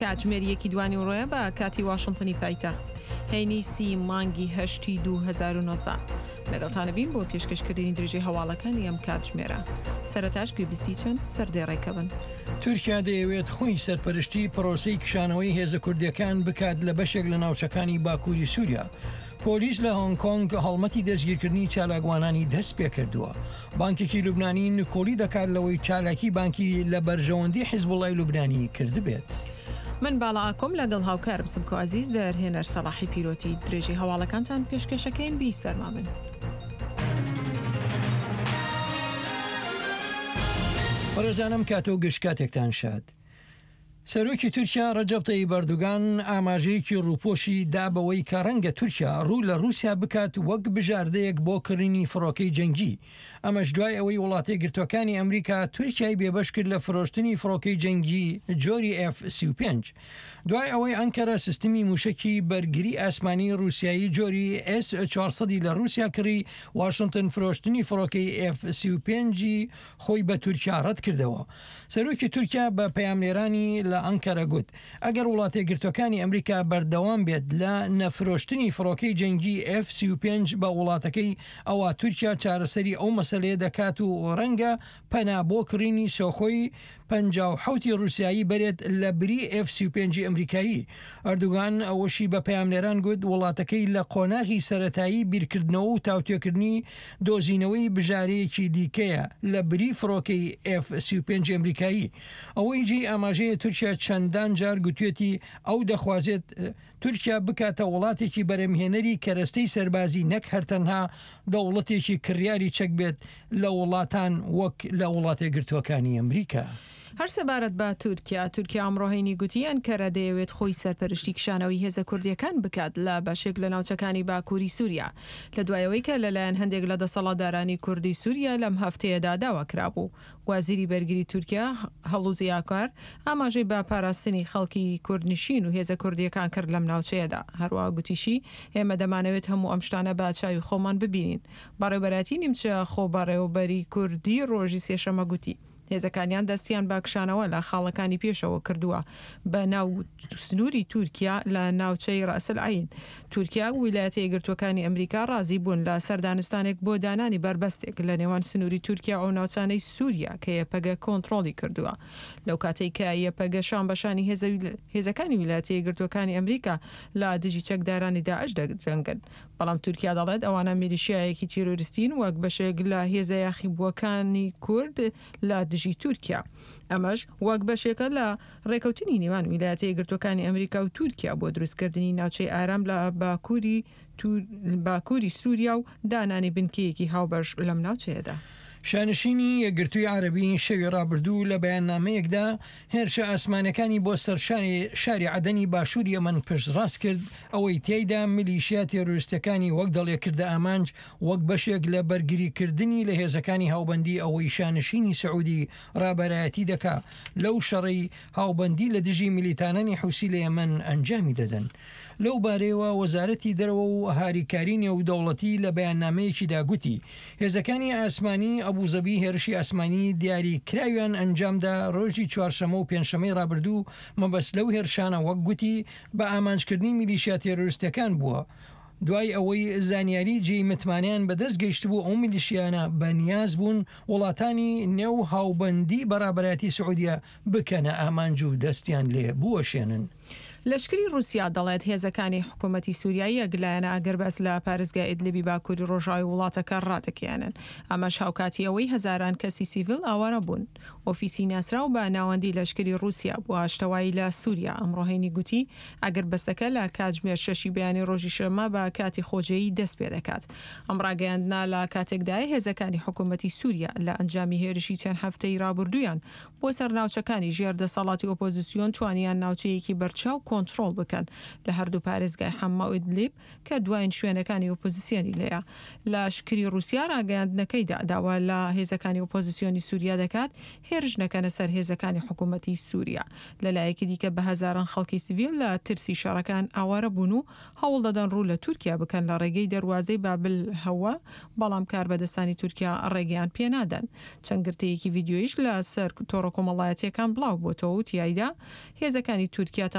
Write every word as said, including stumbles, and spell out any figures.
کاتژمێریەکی دوانی ڕۆیە بە کاتی واشنتنی پایتەخت هەینی سی مانگی هەشتی دو هەزار و نۆزدە لەگەڵتانە بین بۆ پێشکەشکردنی درێژەی هەواڵەکانی ئەم کاتژمێرە. سەرەتاش گوێبیستی چەند سەردێڕێکە بن. تورکیا دەیەوێت خۆی سەرپەرشتی پرۆسەی کشانەوەی هێزە کوردیەکان بکات لە بەشێک لە ناوچەکانی باکووری سووریا. پۆلیس لە هۆنگ کۆنگ هەڵمەتی دەستگیرکردنی چالاکوانانی دەست پێ کردووە. بانکێکی لوبنانی نکۆلی دەکات لەوەی چالاکی بانکی لە بەرژەوەندی حیزبوڵای لوبنانی کردبێت. من باڵا ئاکۆم لەگەڵ هاوکارم سمکۆ عەزیز دەرهێنەر سەلاحی پیرۆتی درێژەی هەواڵەکانتان پێشکەشەکەین بی سەرما بن. بەڕێزانم کاتە و گشت کاتێکتان شاد. سەرۆکی تورکیا ڕەجەب تەیب ئەردوغان ئاماژەیەکی ڕووپۆشی دا بەوەی کە ڕەنگە تورکیا ڕوو لە رووسیا بکات وەک بژاردەیەک بۆ کڕینی فڕۆکەی جەنگی. ئەمەش دوای ئەوەی وڵاتی گرتوەکانی ئەمریکا تورکیای بێبەش کرد لە فرۆشتنی فڕۆکەی جەنگی جۆری ئێف سی و پێنج. دوای ئەوەی ئەنکەرە سیستمی موشکی بەرگری ئاسمانی رووسایی جۆری ئێس چوارسەد لە رووسیا کڕی، واشنتن فرۆشتنی فڕۆکەی ئێف سی و پێنج خۆی بە تورکیا ڕەت کردەوە. سەرۆکی تورکیا بە پەیامنێرانی لە ئەنکەرە گوت ئەگەر وڵاتی گرتوەکانی ئەمریکا بەردەوام بێت لە نەفرۆشتنی فڕۆکەی جەنگی ئێف سی و پێنج بە وڵاتەکەی، ئەوە تورکیا چارەسەری ئەو مەسەلەیە دەکات و ڕەنگە پەنا بۆ کڕینی سۆخۆی پەنجا و حەوتی رووسایی بەرێت لە بری ئێف سی و پێنج ئەمریکایی. ئەردوغان ئەوەشی بە پەیامنێران گوت وڵاتەکەی لە قۆناغی سەرەتایی بیرکردنەوە و تاوتێکردنی دۆزینەوەی بژارەیەکی دیکەیە لە بری فڕۆکەی ئێف سی و پێنج ئەمریکایی. ئەوەی جی ئاماژەیە تورکیا چەندان جار گوتوێتی ئەو دەخوازێت تورکیا بکاتە وڵاتێکی بەرەمهێنەری کەرەستەی سەربازی نەک هەرتەنها دەوڵەتێکی کڕیاری چەک بێت لە وڵاتان وەک لە وڵاتی گرتوەکانی ئەمریکا. هەر سەبارەت بە تورکیا، تورکیا ئەمڕۆهینی گوتی ئەنکەرە دەیەوێت خۆی سەرپەرشتی کشانەوەی هێزە کوردیەکان بکات لە بەشێک لە ناوچەکانی باکووری سووریا، لە دوایەوەی کە لەلایەن هەندێک لە دەسەڵاتدارانی کوردی سووریا لەم هەفتەیەدا داوا کرابوو. وەزیری بەرگری تورکیا هەڵوزیاکار ئاماژەی بە پاراستنی خەڵکی کوردنشین و هێزە کوردیەکان کرد لەم ناوچەیەدا. هەروەها گوتیشی ئێمە دەمانەوێت هەموو ئەم شتانە بە چاوی خۆمان ببینین. بەڕێوەبەراتی نیمچە خۆ بەڕێوەبەری کوردی ڕۆژی سێشەمە گوتی هێزەکانیان دەستیان باکشانەوە لە خاڵەکانی پێشەوە کردووە بە ناو سنووری تورکیا لە ناوچەی ڕاسل عین. تورکیا و ویلایەتە یەکگرتووەکانی ئەمریکا ڕازی بوون لە سەردانستانێک بۆ دانانی بربەستێک لە نێوان سنووری تورکیا ئەو ناوچانەی سووریا کە یەپەگە کۆنتڕۆڵی کردووە. لەو کاتێک کە یەپەگە شانبەشانی هێزەکانی ویلایەتە یەکگرتووەکانی ئەمریکا لە دژی چەکدارانی داعش دەجەنگن. بەڵام تورکیا دەڵێت ئەوانە میلیشیایەکی تیرۆریستین وەک بەشێک لە هێزە یاخیبووەکانی کورد لە دژی تورکیا. ئەمەش وەک بەشێکە لە ڕێکەوتنی نێوان ویلایەتە یەکگرتووەکانی ئەمریکا و تورکیا بۆ دروستکردنی ناوچەی ئارام لە باکووری باکووری سووریا و دانانی بنکەیەکی هاوبەش لەم ناوچەیەدا. شانشینی یەکگرتووی عەرەبی شەوی ڕابردوو لە بەیاننامەیەکدا هێرشە ئاسمانەکانی بۆ سەرشانی شاری عەدەنی باشوور یەمەن پشتڕاست کرد ئەوەی تێیدا میلیشیا تێرۆریستەکانی وەک دەڵێکردە ئامانج وەک بەشێک لە بەرگریکردنی لە هێزەکانی هاوبەندی ئەوەی شانشینی سعودی ڕابەرایەتی دەکا لەو شەڕی هاوبەندی لە دژی میلیتانانی حوسی لە یەمەن ئەنجامی دەدەن. لەو بارەیەوە وەزارەتی دەرەوە و هاریکاری نێودەوڵەتی لە بەیاننامەیەکیدا گوتی هێزەکانی ئاسمانی ئەبوزەبی هێرشی ئاسمانی دیاری کراویان ئەنجامدا ڕۆژی چوارشەمە و پێنجشەمەی ڕابردوو مەبەست لەو هێرشانە وەک گوتی بە ئامانجکردنی میلیشیا تێرۆریستەکان بووە. دوای ئەوەی زانیاری جێی متمانیان بەدەست گەیشت بوو ئەو میلیشیانە بەنیاز بوون وڵاتانی نێو هاوبەندی بەرابەرەتی سعودیا بکەنە ئامانج و دەستیان لێ بوەشێنن. لەشکری رووسیا دەڵێت هێزەکانی حکوومەتی سووریایی ئەگلایەنە ئەگەربەس لە پارێزگای ئیدلیبی باکووری ڕۆژاوی وڵاتەکە ڕاتەکیانن. ئەمەش هاوکاتی ئەوەی هەزاران کەسی سیڤیل ئاوارە بوون. ئۆفیسی ناسراو بە ناوەندی لەشکری رووسیا بۆ هاشتەوایی لە سووریا ئەمڕۆهینی گوتی ئەگەربەستەکە لە کاتژمێر شەشی بەیانی ڕۆژی شەمە بە کاتی خۆجەیی دەست پێ دەکات. ئەم ڕاگەیاندنا لە کاتێکدای هێزەکانی حکوومەتی سووریا لە ئەنجامی هێرشی چەند هەفتەی ڕابردوویان بۆ سەر ناوچەکانی ژێردەسەڵاتی ئۆپۆزیسیۆن توانیان ناوچەیەکی بەرچاو کۆنتڕۆڵ بکەن لە هەردوو پارێزگای حەما و ئیدلیب کە دوایین شوێنەکانی ئۆپۆزیسیۆنی لەیە. لە شکری رووسیا ڕاگەیاندنەکەیدا داوا لە هێزەکانی ئۆپۆزیسیۆنی سووریا دەکات هێرش نەکەنە سەر هێزەکانی حکوومەتی سووریا. لەلایەکی دیکە بە هەزاران خەڵکی سیڤیل لە ترسی شەڕەکان ئاوارە بوون و هەوڵ دەدەن ڕوو لە تورکیا بکەن لە ڕێگەی دەواازەی بابل هەوە، بەڵام کاربەدەستانی تورکیا ڕێگەیان پێنادەن. چەند گرتەیەکی ڤیددیۆیش لە سەر تۆڕە کۆمەڵایەتیەکان بڵاو بۆتەوە و تیایدا هێزەکانی تورکیا